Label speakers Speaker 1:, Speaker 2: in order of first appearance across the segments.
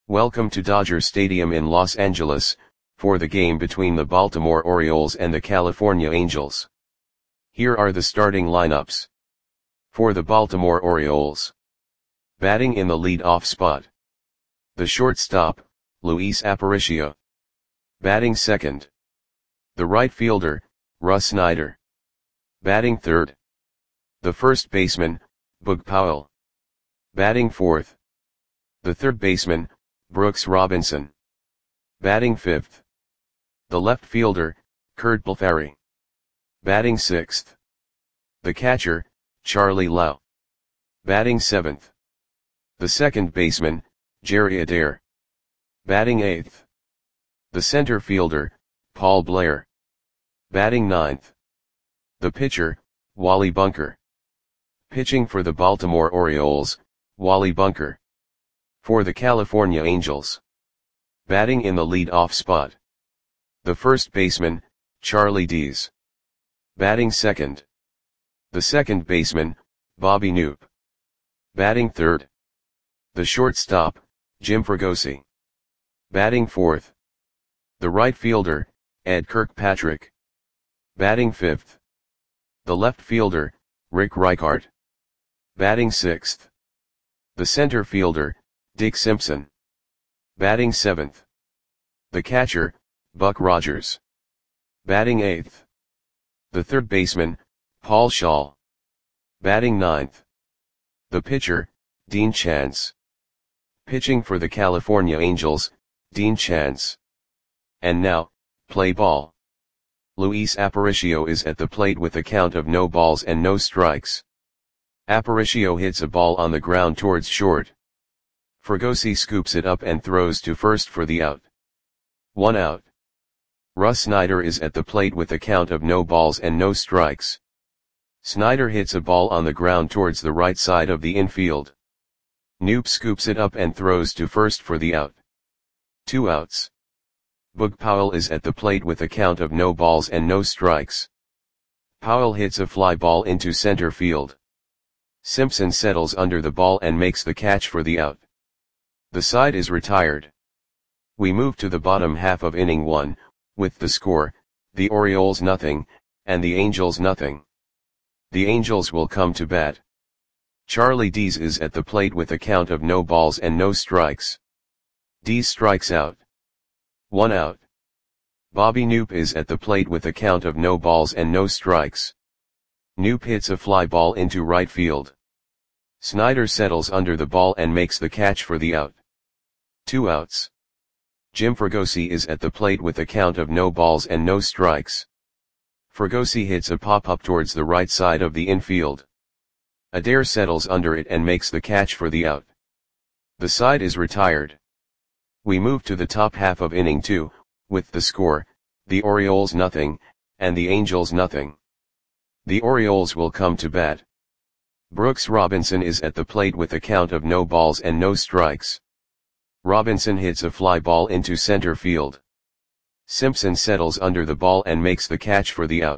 Speaker 1: Welcome to Dodger Stadium in Los Angeles, for the game between the Baltimore Orioles and the California Angels. Here are the starting lineups. For the Baltimore Orioles. Batting in the lead-off spot. The shortstop, Luis Aparicio. Batting second. The right fielder, Russ Snyder. Batting third. The first baseman, Boog Powell. Batting fourth. The third baseman, Brooks Robinson. Batting fifth. The left fielder, Curt Blefary. Batting sixth. The catcher, Charlie Lau. Batting seventh. The second baseman, Jerry Adair. Batting eighth. The center fielder, Paul Blair. Batting ninth. The pitcher, Wally Bunker. Pitching for the Baltimore Orioles, Wally Bunker. For the California Angels. Batting in the lead-off spot. The first baseman, Charlie Dees. Batting second. The second baseman, Bobby Knoop. Batting third. The shortstop, Jim Fregosi. Batting fourth. The right fielder, Ed Kirkpatrick. Batting fifth. The left fielder, Rick Reichart. Batting sixth. The center fielder, Dick Simpson. Batting seventh. The catcher, Buck Rogers. Batting eighth. The third baseman, Paul Schaal. Batting ninth. The pitcher, Dean Chance. Pitching for the California Angels, Dean Chance. And now, play ball. Luis Aparicio is at the plate with a count of no balls and no strikes. Aparicio hits a ball on the ground towards short. Fregosi scoops it up and throws to first for the out. 1 out. Russ Snyder is at the plate with a count of no balls and no strikes. Snyder hits a ball on the ground towards the right side of the infield. Knoop scoops it up and throws to first for the out. 2 outs. Boog Powell is at the plate with a count of no balls and no strikes. Powell hits a fly ball into center field. Simpson settles under the ball and makes the catch for the out. The side is retired. We move to the bottom half of inning 1, with the score, the Orioles nothing, and the Angels nothing. The Angels will come to bat. Charlie Dees is at the plate with a count of no balls and no strikes. Dees strikes out. 1 out. Bobby Knoop is at the plate with a count of no balls and no strikes. Knoop hits a fly ball into right field. Snyder settles under the ball and makes the catch for the out. 2 outs. Jim Fregosi is at the plate with a count of no balls and no strikes. Fregosi hits a pop-up towards the right side of the infield. Adair settles under it and makes the catch for the out. The side is retired. We move to the top half of inning 2, with the score, the Orioles nothing, and the Angels nothing. The Orioles will come to bat. Brooks Robinson is at the plate with a count of no balls and no strikes. Robinson hits a fly ball into center field. Simpson settles under the ball and makes the catch for the out.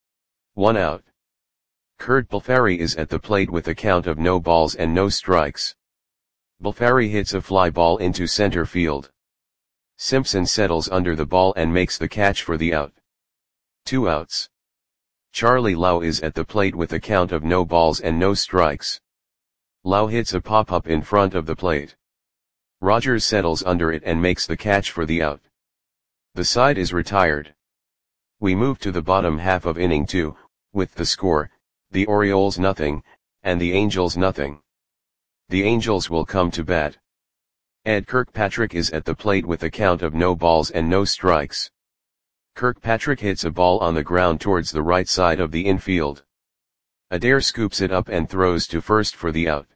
Speaker 1: 1 out. Curt Blefary is at the plate with a count of no balls and no strikes. Blefary hits a fly ball into center field. Simpson settles under the ball and makes the catch for the out. 2 outs. Charlie Lau is at the plate with a count of no balls and no strikes. Lau hits a pop-up in front of the plate. Rogers settles under it and makes the catch for the out. The side is retired. We move to the bottom half of inning 2, with the score, the Orioles nothing, and the Angels nothing. The Angels will come to bat. Ed Kirkpatrick is at the plate with a count of no balls and no strikes. Kirkpatrick hits a ball on the ground towards the right side of the infield. Adair scoops it up and throws to first for the out.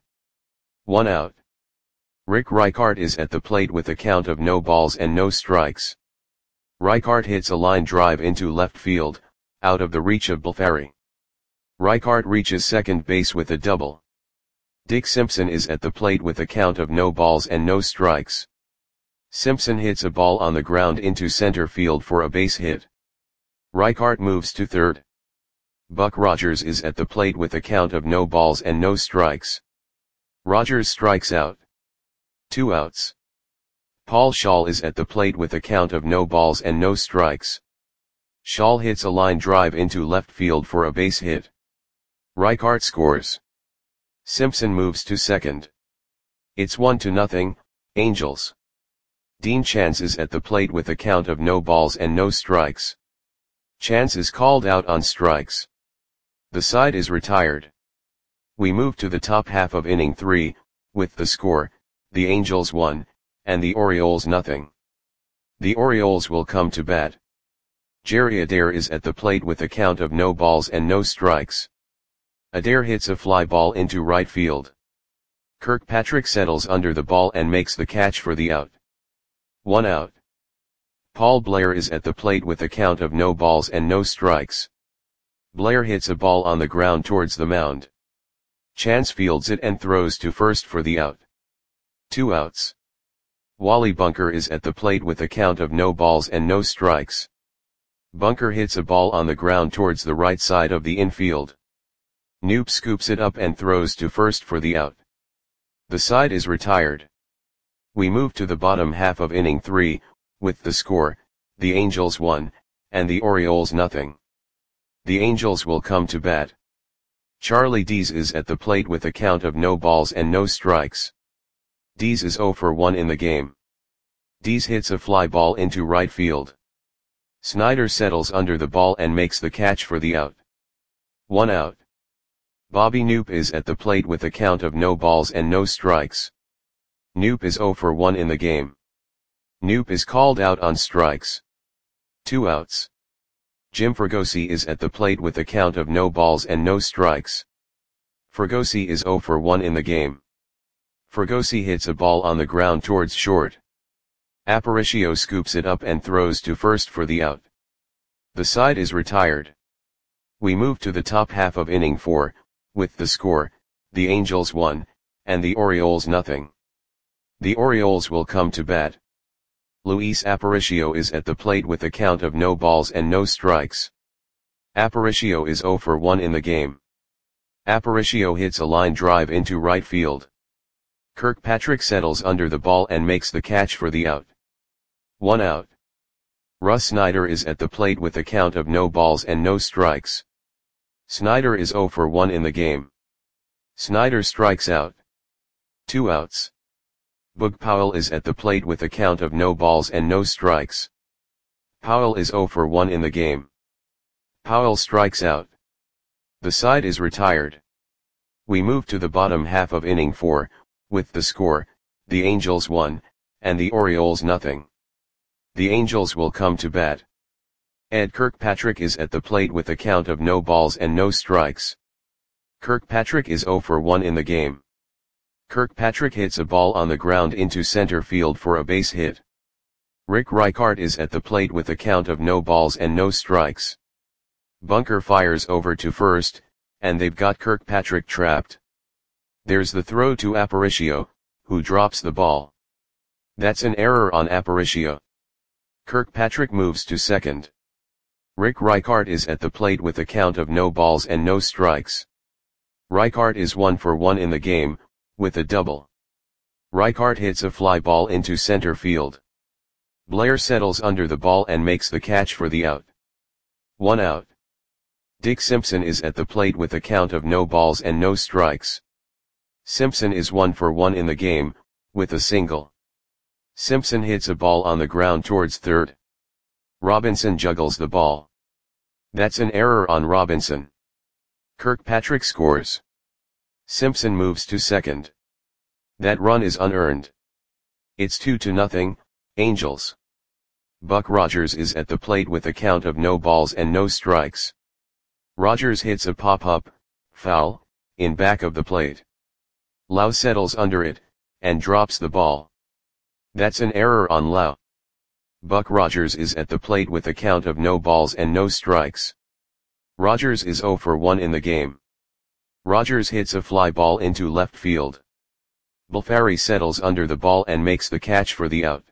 Speaker 1: 1 out. Rick Reichart is at the plate with a count of no balls and no strikes. Reichart hits a line drive into left field, out of the reach of Blefary. Reichart reaches second base with a double. Dick Simpson is at the plate with a count of no balls and no strikes. Simpson hits a ball on the ground into center field for a base hit. Reichart moves to third. Buck Rogers is at the plate with a count of no balls and no strikes. Rogers strikes out. 2 outs. Paul Scholl is at the plate with a count of no balls and no strikes. Scholl hits a line drive into left field for a base hit. Reichart scores. Simpson moves to second. It's 1-0, Angels. Dean Chance is at the plate with a count of no balls and no strikes. Chance is called out on strikes. The side is retired. We move to the top half of inning 3, with the score, the Angels 1, and the Orioles 0. The Orioles will come to bat. Jerry Adair is at the plate with a count of no balls and no strikes. Adair hits a fly ball into right field. Kirkpatrick settles under the ball and makes the catch for the out. 1 out. Paul Blair is at the plate with a count of no balls and no strikes. Blair hits a ball on the ground towards the mound. Chance fields it and throws to first for the out. 2 outs. Wally Bunker is at the plate with a count of no balls and no strikes. Bunker hits a ball on the ground towards the right side of the infield. Knoop scoops it up and throws to first for the out. The side is retired. We move to the bottom half of inning 3, with the score, the Angels 1, and the Orioles 0. The Angels will come to bat. Charlie Dees is at the plate with a count of no balls and no strikes. Dees is 0 for 1 in the game. Dees hits a fly ball into right field. Snyder settles under the ball and makes the catch for the out. 1 out. Bobby Knoop is at the plate with a count of no balls and no strikes. Knoop is 0 for 1 in the game. Knoop is called out on strikes. 2 outs. Jim Fregosi is at the plate with a count of no balls and no strikes. Fregosi is 0 for 1 in the game. Fregosi hits a ball on the ground towards short. Aparicio scoops it up and throws to first for the out. The side is retired. We move to the top half of inning 4, with the score, the Angels 1, and the Orioles 0. The Orioles will come to bat. Luis Aparicio is at the plate with a count of no balls and no strikes. Aparicio is 0 for 1 in the game. Aparicio hits a line drive into right field. Kirkpatrick settles under the ball and makes the catch for the out. 1 out. Russ Snyder is at the plate with a count of no balls and no strikes. Snyder is 0 for 1 in the game. Snyder strikes out. 2 outs. Boog Powell is at the plate with a count of no balls and no strikes. Powell is 0 for 1 in the game. Powell strikes out. The side is retired. We move to the bottom half of inning 4, with the score, the Angels 1, and the Orioles 0. The Angels will come to bat. Ed Kirkpatrick is at the plate with a count of no balls and no strikes. Kirkpatrick is 0 for 1 in the game. Kirkpatrick hits a ball on the ground into center field for a base hit. Rick Reichart is at the plate with a count of no balls and no strikes. Bunker fires over to first, and they've got Kirkpatrick trapped. There's the throw to Aparicio, who drops the ball. That's an error on Aparicio. Kirkpatrick moves to second. Rick Reichart is at the plate with a count of no balls and no strikes. Reichart is 1 for 1 in the game, with a double. Reichart hits a fly ball into center field. Blair settles under the ball and makes the catch for the out. 1 out. Dick Simpson is at the plate with a count of no balls and no strikes. Simpson is 1 for 1 in the game, with a single. Simpson hits a ball on the ground towards third. Robinson juggles the ball. That's an error on Robinson. Kirkpatrick scores. Simpson moves to second. That run is unearned. It's 2-0, Angels. Buck Rogers is at the plate with a count of no balls and no strikes. Rogers hits a pop-up, foul, in back of the plate. Lau settles under it, and drops the ball. That's an error on Lau. Buck Rogers is at the plate with a count of no balls and no strikes. Rogers is 0 for 1 in the game. Rogers hits a fly ball into left field. Bulfari settles under the ball and makes the catch for the out.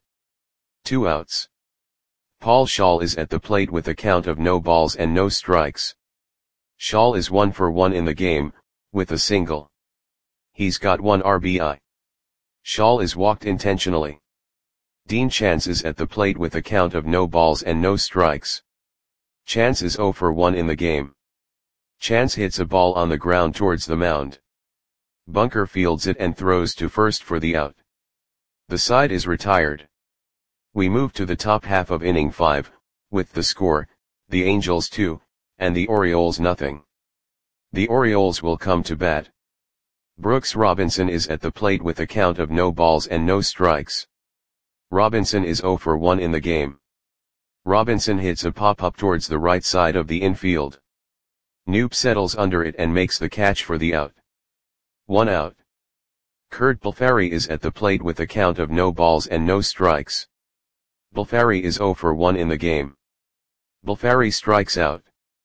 Speaker 1: 2 outs. Paul Scholl is at the plate with a count of no balls and no strikes. Scholl is 1 for 1 in the game, with a single. He's got 1 RBI. Scholl is walked intentionally. Dean Chance is at the plate with a count of no balls and no strikes. Chance is 0 for 1 in the game. Chance hits a ball on the ground towards the mound. Bunker fields it and throws to first for the out. The side is retired. We move to the top half of inning 5, with the score, the Angels 2, and the Orioles nothing. The Orioles will come to bat. Brooks Robinson is at the plate with a count of no balls and no strikes. Robinson is 0 for 1 in the game. Robinson hits a pop-up towards the right side of the infield. Knoop settles under it and makes the catch for the out. 1 out. Curt Balfari is at the plate with a count of no balls and no strikes. Balfari is 0 for 1 in the game. Balfari strikes out.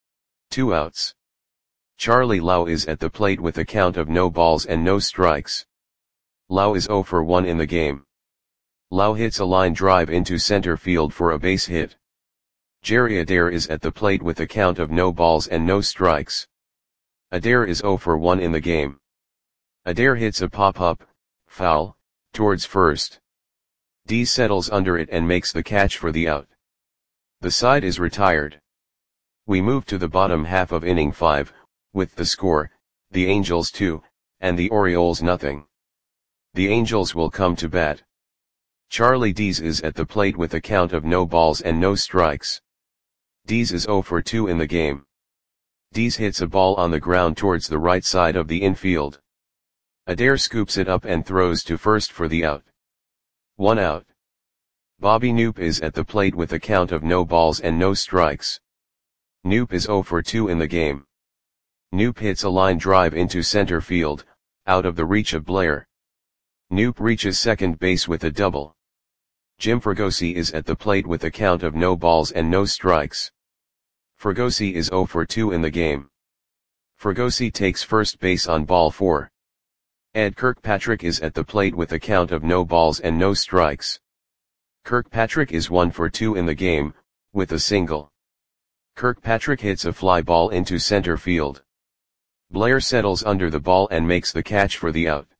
Speaker 1: 2 outs. Charlie Lau is at the plate with a count of no balls and no strikes. Lau is 0 for 1 in the game. Lau hits a line drive into center field for a base hit. Jerry Adair is at the plate with a count of no balls and no strikes. Adair is 0 for 1 in the game. Adair hits a pop-up, foul, towards first. D settles under it and makes the catch for the out. The side is retired. We move to the bottom half of inning 5, with the score, the Angels 2, and the Orioles nothing. The Angels will come to bat. Charlie Dees is at the plate with a count of no balls and no strikes. Dees is 0 for 2 in the game. Dees hits a ball on the ground towards the right side of the infield. Adair scoops it up and throws to first for the out. 1 out. Bobby Knoop is at the plate with a count of no balls and no strikes. Knoop is 0 for 2 in the game. Knoop hits a line drive into center field, out of the reach of Blair. Knoop reaches second base with a double. Jim Fregosi is at the plate with a count of no balls and no strikes. Fregosi is 0 for 2 in the game. Fregosi takes first base on ball 4. Ed Kirkpatrick is at the plate with a count of no balls and no strikes. Kirkpatrick is 1 for 2 in the game, with a single. Kirkpatrick hits a fly ball into center field. Blair settles under the ball and makes the catch for the out.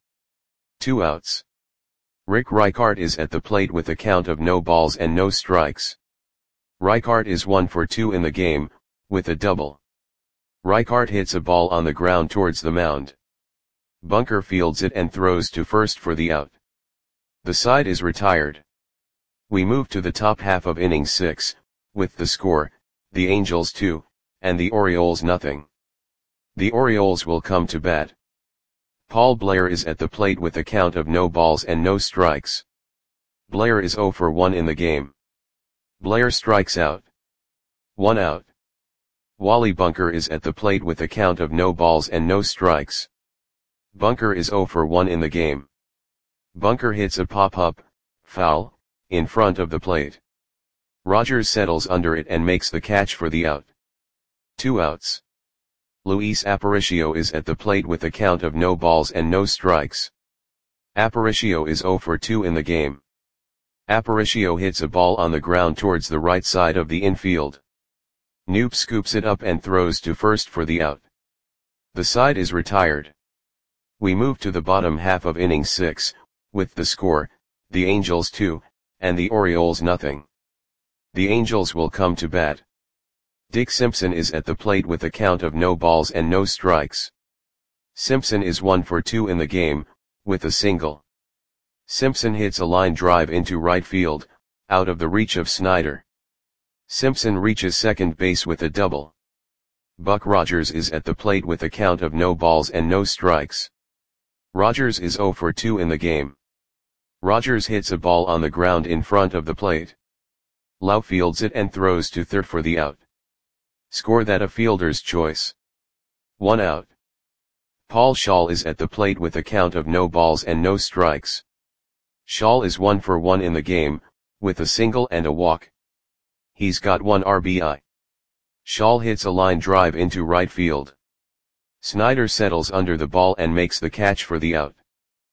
Speaker 1: 2 outs. Rick Reichart is at the plate with a count of no balls and no strikes. Reichart is 1 for 2 in the game, with a double. Reichart hits a ball on the ground towards the mound. Bunker fields it and throws to first for the out. The side is retired. We move to the top half of inning 6, with the score, the Angels 2, and the Orioles nothing. The Orioles will come to bat. Paul Blair is at the plate with a count of no balls and no strikes. Blair is 0 for 1 in the game. Blair strikes out. 1 out. Wally Bunker is at the plate with a count of no balls and no strikes. Bunker is 0 for 1 in the game. Bunker hits a pop-up, foul, in front of the plate. Rogers settles under it and makes the catch for the out. 2 outs. Luis Aparicio is at the plate with a count of no balls and no strikes. Aparicio is 0 for 2 in the game. Aparicio hits a ball on the ground towards the right side of the infield. Knoop scoops it up and throws to first for the out. The side is retired. We move to the bottom half of inning 6, with the score, the Angels 2, and the Orioles nothing. The Angels will come to bat. Dick Simpson is at the plate with a count of no balls and no strikes. Simpson is 1 for 2 in the game, with a single. Simpson hits a line drive into right field, out of the reach of Snyder. Simpson reaches second base with a double. Buck Rogers is at the plate with a count of no balls and no strikes. Rogers is 0 for 2 in the game. Rogers hits a ball on the ground in front of the plate. Lau fields it and throws to third for the out. Score that a fielder's choice. 1 out. Paul Shaw is at the plate with a count of no balls and no strikes. Shaw is 1 for 1 in the game, with a single and a walk. He's got 1 RBI. Shaw hits a line drive into right field. Snyder settles under the ball and makes the catch for the out.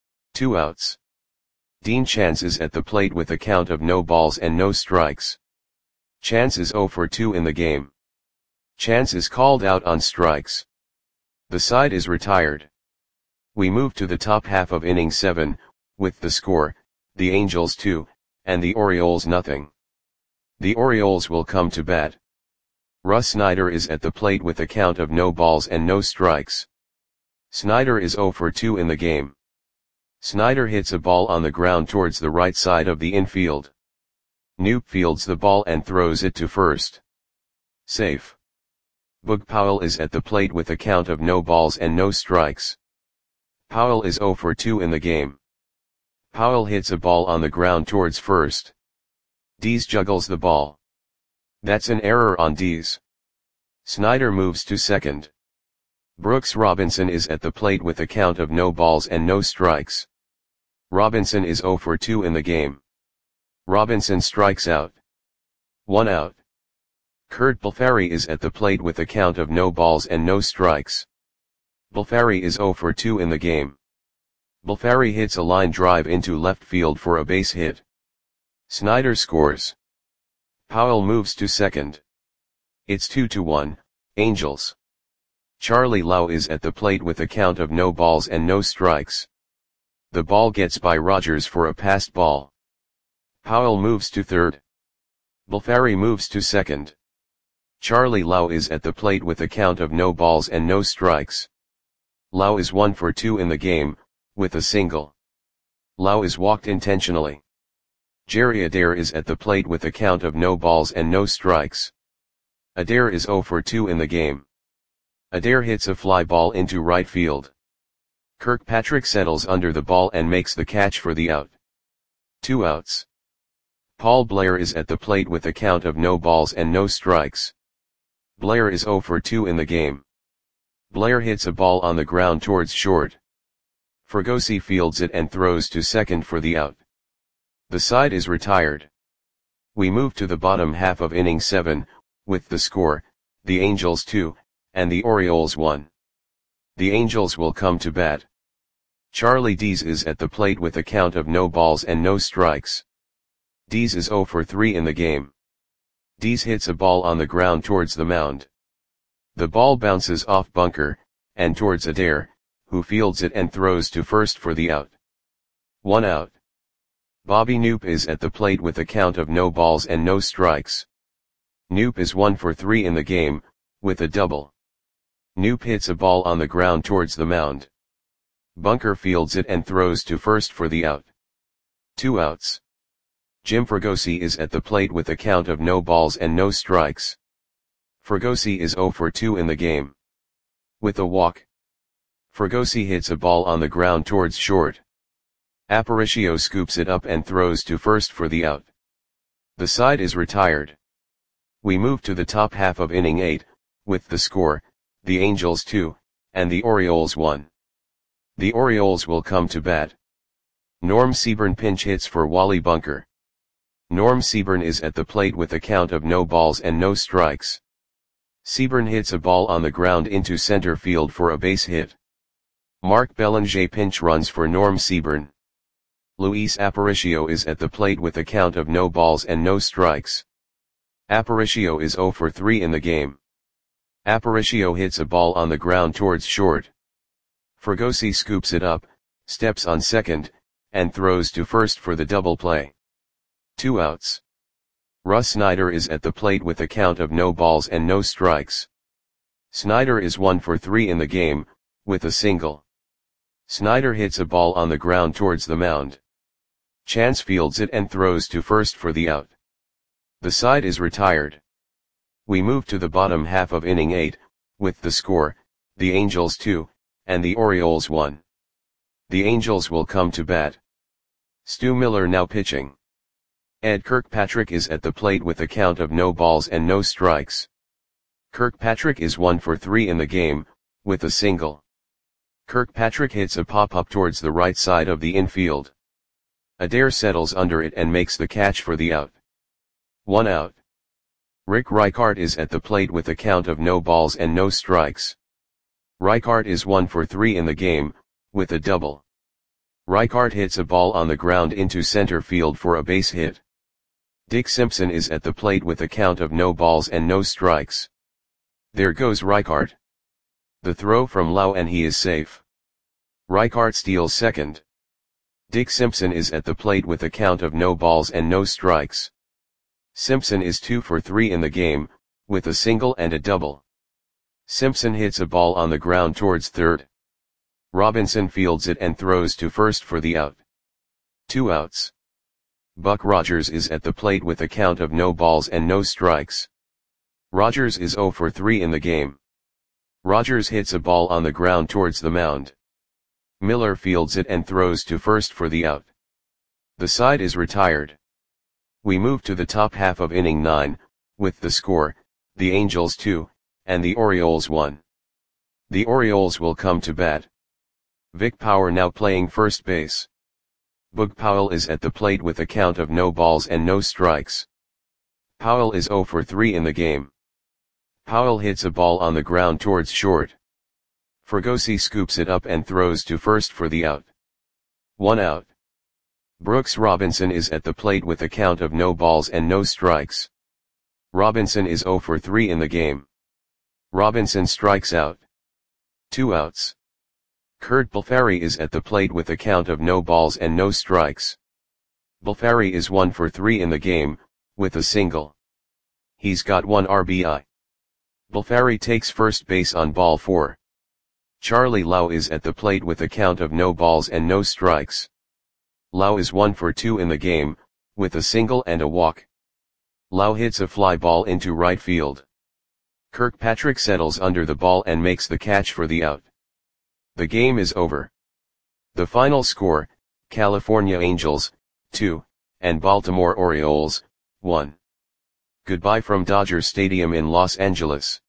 Speaker 1: 2 outs. Dean Chance is at the plate with a count of no balls and no strikes. Chance is 0 for 2 in the game. Chance is called out on strikes. The side is retired. We move to the top half of inning 7, with the score, the Angels 2, and the Orioles nothing. The Orioles will come to bat. Russ Snyder is at the plate with a count of no balls and no strikes. Snyder is 0 for 2 in the game. Snyder hits a ball on the ground towards the right side of the infield. Knoop fields the ball and throws it to first. Safe. Boog Powell is at the plate with a count of no balls and no strikes. Powell is 0 for 2 in the game. Powell hits a ball on the ground towards first. Dees juggles the ball. That's an error on Dees. Snyder moves to second. Brooks Robinson is at the plate with a count of no balls and no strikes. Robinson is 0 for 2 in the game. Robinson strikes out. 1 out. Curt Balfari is at the plate with a count of no balls and no strikes. Balfari is 0 for 2 in the game. Balfari hits a line drive into left field for a base hit. Snyder scores. Powell moves to second. It's 2-1, Angels. Charlie Lau is at the plate with a count of no balls and no strikes. The ball gets by Rogers for a passed ball. Powell moves to third. Balfari moves to second. Charlie Lau is at the plate with a count of no balls and no strikes. Lau is 1 for 2 in the game, with a single. Lau is walked intentionally. Jerry Adair is at the plate with a count of no balls and no strikes. Adair is 0 for 2 in the game. Adair hits a fly ball into right field. Kirkpatrick settles under the ball and makes the catch for the out. 2 outs. Paul Blair is at the plate with a count of no balls and no strikes. Blair is 0 for 2 in the game. Blair hits a ball on the ground towards short. Fregosi fields it and throws to second for the out. The side is retired. We move to the bottom half of inning 7, with the score, the Angels 2, and the Orioles 1. The Angels will come to bat. Charlie Dees is at the plate with a count of no balls and no strikes. Dees is 0 for 3 in the game. Dees hits a ball on the ground towards the mound. The ball bounces off Bunker, and towards Adair, who fields it and throws to first for the out. 1 out. Bobby Knoop is at the plate with a count of no balls and no strikes. Knoop is 1 for 3 in the game, with a double. Knoop hits a ball on the ground towards the mound. Bunker fields it and throws to first for the out. 2 outs. Jim Fregosi is at the plate with a count of no balls and no strikes. Fregosi is 0 for 2 in the game. With a walk. Fregosi hits a ball on the ground towards short. Aparicio scoops it up and throws to first for the out. The side is retired. We move to the top half of inning 8, with the score, the Angels 2, and the Orioles 1. The Orioles will come to bat. Norm Seaburn pinch hits for Wally Bunker. Norm Seaburn is at the plate with a count of no balls and no strikes. Seaburn hits a ball on the ground into center field for a base hit. Mark Belanger pinch runs for Norm Seaburn. Luis Aparicio is at the plate with a count of no balls and no strikes. Aparicio is 0 for 3 in the game. Aparicio hits a ball on the ground towards short. Fregosi scoops it up, steps on second, and throws to first for the double play. 2 outs. Russ Snyder is at the plate with a count of no balls and no strikes. Snyder is 1 for 3 in the game, with a single. Snyder hits a ball on the ground towards the mound. Chance fields it and throws to first for the out. The side is retired. We move to the bottom half of inning 8, with the score, the Angels 2, and the Orioles 1. The Angels will come to bat. Stu Miller now pitching. Ed Kirkpatrick is at the plate with a count of no balls and no strikes. Kirkpatrick is 1 for 3 in the game, with a single. Kirkpatrick hits a pop-up towards the right side of the infield. Adair settles under it and makes the catch for the out. 1 out. Rick Reichart is at the plate with a count of no balls and no strikes. Reichart is 1 for 3 in the game, with a double. Reichart hits a ball on the ground into center field for a base hit. Dick Simpson is at the plate with a count of no balls and no strikes. There goes Reichart. The throw from Lau and he is safe. Reichart steals second. Dick Simpson is at the plate with a count of no balls and no strikes. Simpson is 2 for 3 in the game, with a single and a double. Simpson hits a ball on the ground towards third. Robinson fields it and throws to first for the out. 2 outs. Buck Rogers is at the plate with a count of no balls and no strikes. Rogers is 0 for 3 in the game. Rogers hits a ball on the ground towards the mound. Miller fields it and throws to first for the out. The side is retired. We move to the top half of inning 9, with the score, the Angels 2, and the Orioles 1. The Orioles will come to bat. Vic Power now playing first base. Boog Powell is at the plate with a count of no balls and no strikes. Powell is 0 for 3 in the game. Powell hits a ball on the ground towards short. Fregosi scoops it up and throws to first for the out. 1 out. Brooks Robinson is at the plate with a count of no balls and no strikes. Robinson is 0 for 3 in the game. Robinson strikes out. 2 outs. Curt Balfari is at the plate with a count of no balls and no strikes. Balfari is 1 for 3 in the game, with a single. He's got 1 RBI. Balfari takes first base on ball 4. Charlie Lau is at the plate with a count of no balls and no strikes. Lau is 1 for 2 in the game, with a single and a walk. Lau hits a fly ball into right field. Kirkpatrick settles under the ball and makes the catch for the out. The game is over. The final score, California Angels, 2, and Baltimore Orioles, 1. Goodbye from Dodger Stadium in Los Angeles.